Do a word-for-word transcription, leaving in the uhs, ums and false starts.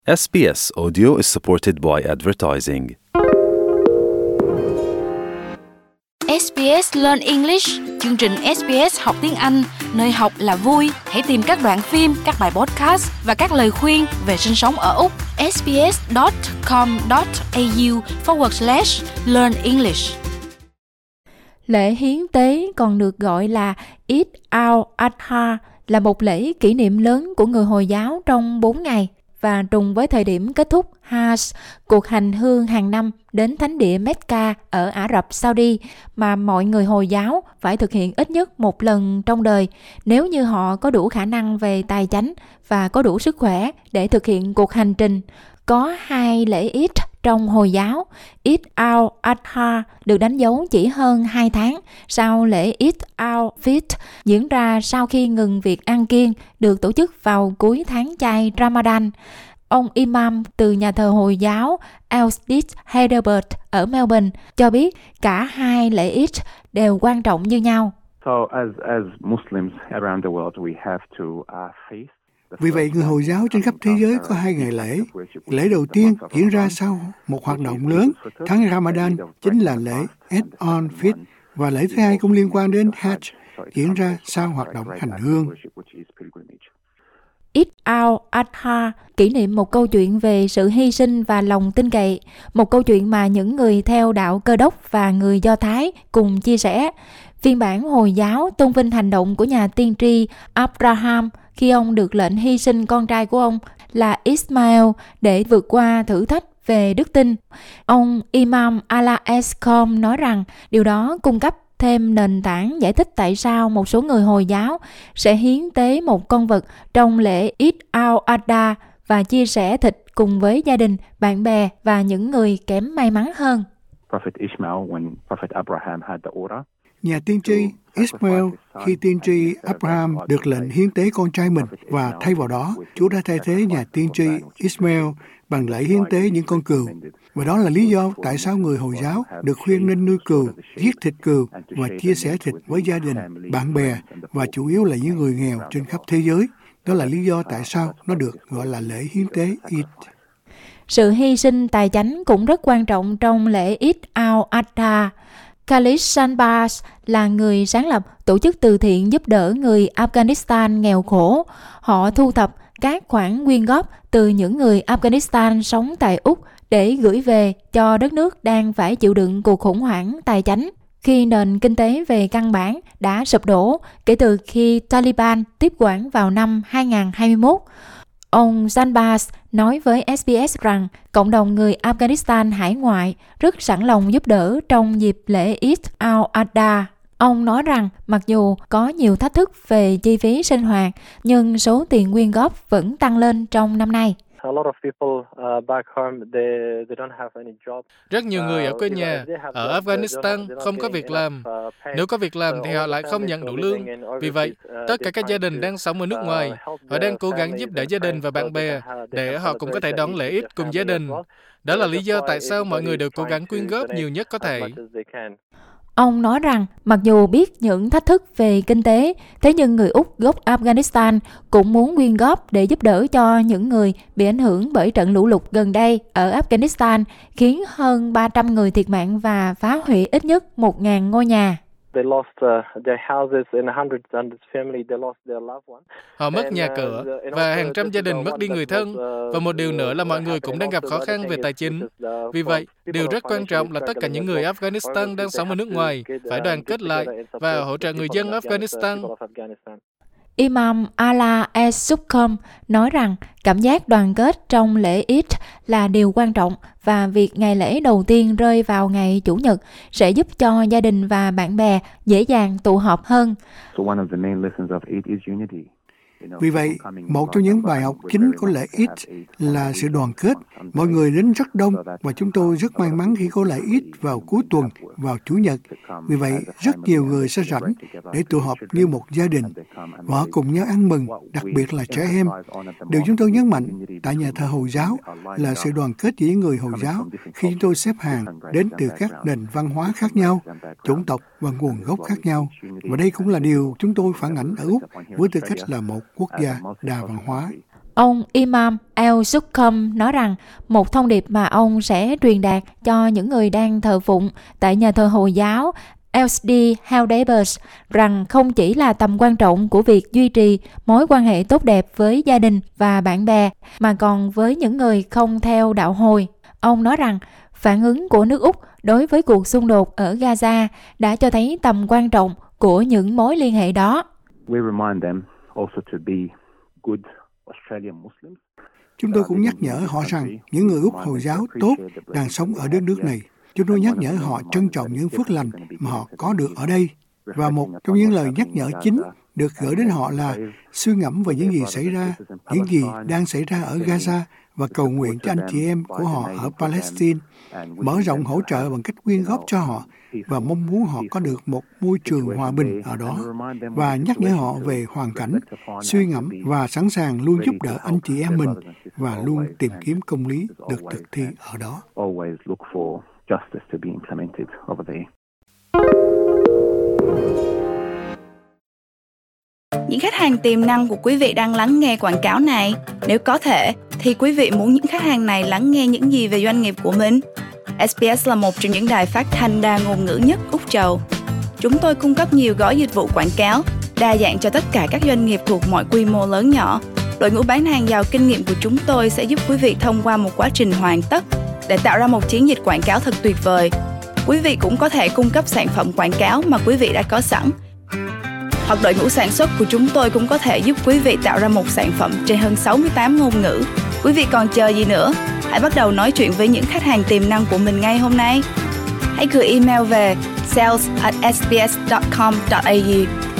S B S Audio is supported by advertising. ét bê ét Learn English, chương trình ét bê ét học tiếng Anh, nơi học là vui. Hãy tìm các đoạn phim, các bài podcast và các lời khuyên về sinh sống ở Úc. sbs.com.au forward slash learn English. Lễ hiến tế còn được gọi là Eid al-Adha là một lễ kỷ niệm lớn của người Hồi giáo trong bốn ngày và trùng với thời điểm kết thúc Hajj, cuộc hành hương hàng năm đến thánh địa Mecca ở Ả Rập Saudi mà mọi người Hồi giáo phải thực hiện ít nhất một lần trong đời nếu như họ có đủ khả năng về tài chánh và có đủ sức khỏe để thực hiện cuộc hành trình. Có hai lễ Eid trong Hồi giáo. Eid al-Adha được đánh dấu chỉ hơn hai tháng sau lễ Eid al-Fitr diễn ra sau khi ngừng việc ăn kiêng được tổ chức vào cuối tháng chay Ramadan. Ông Imam từ nhà thờ Hồi giáo Al-Siddiq Heidelberg ở Melbourne cho biết cả hai lễ Eid đều quan trọng như nhau. So as as Muslims around the world we have to uh, face. Vì vậy, người Hồi giáo trên khắp thế giới có hai ngày lễ. Lễ đầu tiên diễn ra sau một hoạt động lớn, tháng Ramadan, chính là lễ Eid al-Fitr, và lễ thứ hai cũng liên quan đến Hajj, diễn ra sau hoạt động hành hương. Eid al-Adha kỷ niệm một câu chuyện về sự hy sinh và lòng tin cậy, một câu chuyện mà những người theo đạo Cơ đốc và người Do Thái cùng chia sẻ. Phiên bản Hồi giáo tôn vinh hành động của nhà tiên tri Abraham khi ông được lệnh hy sinh con trai của ông là Ismail để vượt qua thử thách về đức tin. Ông Imam Ala Eskom nói rằng điều đó cung cấp thêm nền tảng giải thích tại sao một số người Hồi giáo sẽ hiến tế một con vật trong lễ Eid al-Adha và chia sẻ thịt cùng với gia đình, bạn bè và những người kém may mắn hơn. Prophet Ishmael, when Prophet Abraham had the order. Nhà tiên tri Ismail, khi tiên tri Abraham được lệnh hiến tế con trai mình, và thay vào đó, Chúa đã thay thế nhà tiên tri Ismail bằng lễ hiến tế những con cừu. Và đó là lý do tại sao người Hồi giáo được khuyên nên nuôi cừu, giết thịt cừu và chia sẻ thịt với gia đình, bạn bè và chủ yếu là những người nghèo trên khắp thế giới. Đó là lý do tại sao nó được gọi là lễ hiến tế Eid. Sự hy sinh tài chánh cũng rất quan trọng trong lễ Eid al-Adha. Khalid Shanbaz là người sáng lập tổ chức từ thiện giúp đỡ người Afghanistan nghèo khổ. Họ thu thập các khoản quyên góp từ những người Afghanistan sống tại Úc để gửi về cho đất nước đang phải chịu đựng cuộc khủng hoảng tài chánh khi nền kinh tế về căn bản đã sụp đổ kể từ khi Taliban tiếp quản vào năm hai không hai mốt. Ông Shanbaz nói với ét bê ét rằng cộng đồng người Afghanistan hải ngoại rất sẵn lòng giúp đỡ trong dịp lễ Eid al-Adha. Ông nói rằng mặc dù có nhiều thách thức về chi phí sinh hoạt, nhưng số tiền quyên góp vẫn tăng lên trong năm nay. Rất nhiều người ở quê nhà, ở Afghanistan không có việc làm. Nếu có việc làm thì họ lại không nhận đủ lương. Vì vậy, tất cả các gia đình đang sống ở nước ngoài, họ đang cố gắng giúp đỡ gia đình và bạn bè để họ cũng có thể đón lễ Eid cùng gia đình. Đó là lý do tại sao mọi người đều cố gắng quyên góp nhiều nhất có thể. Ông nói rằng mặc dù biết những thách thức về kinh tế, thế nhưng người Úc gốc Afghanistan cũng muốn quyên góp để giúp đỡ cho những người bị ảnh hưởng bởi trận lũ lụt gần đây ở Afghanistan, khiến hơn ba trăm người thiệt mạng và phá hủy ít nhất một nghìn ngôi nhà. Họ mất nhà cửa và hàng trăm gia đình mất đi người thân. Và một điều nữa là mọi người cũng đang gặp khó khăn về tài chính. Vì vậy, điều rất quan trọng là tất cả những người Afghanistan đang sống ở nước ngoài phải đoàn kết lại và hỗ trợ người dân Afghanistan. Imam Ala Es-Sukkom nói rằng cảm giác đoàn kết trong lễ Eid là điều quan trọng và việc ngày lễ đầu tiên rơi vào ngày Chủ nhật sẽ giúp cho gia đình và bạn bè dễ dàng tụ họp hơn. Vì vậy, một trong những bài học chính của lễ Eid là sự đoàn kết. Mọi người đến rất đông và chúng tôi rất may mắn khi có lễ Eid vào cuối tuần, vào Chủ nhật. Vì vậy, rất nhiều người sẽ rảnh để tụ họp như một gia đình và họ cùng nhau ăn mừng, đặc biệt là trẻ em. Điều chúng tôi nhấn mạnh tại nhà thờ Hồi giáo là sự đoàn kết giữa những người Hồi giáo khi chúng tôi xếp hàng đến từ các nền văn hóa khác nhau, chủng tộc và nguồn gốc khác nhau. Và đây cũng là điều chúng tôi phản ảnh ở Úc với tư cách là một quốc gia đa văn hóa. Ông Imam El-Sukkam nói rằng một thông điệp mà ông sẽ truyền đạt cho những người đang thờ phụng tại nhà thờ Hồi giáo L S D Haldebers rằng không chỉ là tầm quan trọng của việc duy trì mối quan hệ tốt đẹp với gia đình và bạn bè, mà còn với những người không theo đạo Hồi. Ông nói rằng phản ứng của nước Úc đối với cuộc xung đột ở Gaza đã cho thấy tầm quan trọng của những mối liên hệ đó. Chúng tôi cũng nhắc nhở họ rằng những người Úc Hồi giáo tốt đang sống ở đất nước này. Chúng tôi nhắc nhở họ trân trọng những phước lành mà họ có được ở đây. Và một trong những lời nhắc nhở chính được gửi đến họ là suy ngẫm về những gì xảy ra, những gì đang xảy ra ở Gaza và cầu nguyện cho anh chị em của họ ở Palestine, mở rộng hỗ trợ bằng cách quyên góp cho họ và mong muốn họ có được một môi trường hòa bình ở đó, và nhắc nhở họ về hoàn cảnh, suy ngẫm và sẵn sàng luôn giúp đỡ anh chị em mình và luôn tìm kiếm công lý được thực thi ở đó. Những khách hàng tiềm năng của quý vị đang lắng nghe quảng cáo này, nếu có thể, thì quý vị muốn những khách hàng này lắng nghe những gì về doanh nghiệp của mình? ét bê ét là một trong những đài phát thanh đa ngôn ngữ nhất Úc Châu. Chúng tôi cung cấp nhiều gói dịch vụ quảng cáo, đa dạng cho tất cả các doanh nghiệp thuộc mọi quy mô lớn nhỏ. Đội ngũ bán hàng giàu kinh nghiệm của chúng tôi sẽ giúp quý vị thông qua một quá trình hoàn tất để tạo ra một chiến dịch quảng cáo thật tuyệt vời. Quý vị cũng có thể cung cấp sản phẩm quảng cáo mà quý vị đã có sẵn. Hoặc đội ngũ sản xuất của chúng tôi cũng có thể giúp quý vị tạo ra một sản phẩm trên hơn sáu mươi tám ngôn ngữ. Quý vị còn chờ gì nữa? Hãy bắt đầu nói chuyện với những khách hàng tiềm năng của mình ngay hôm nay. Hãy gửi email về sales at s b s dot com dot a u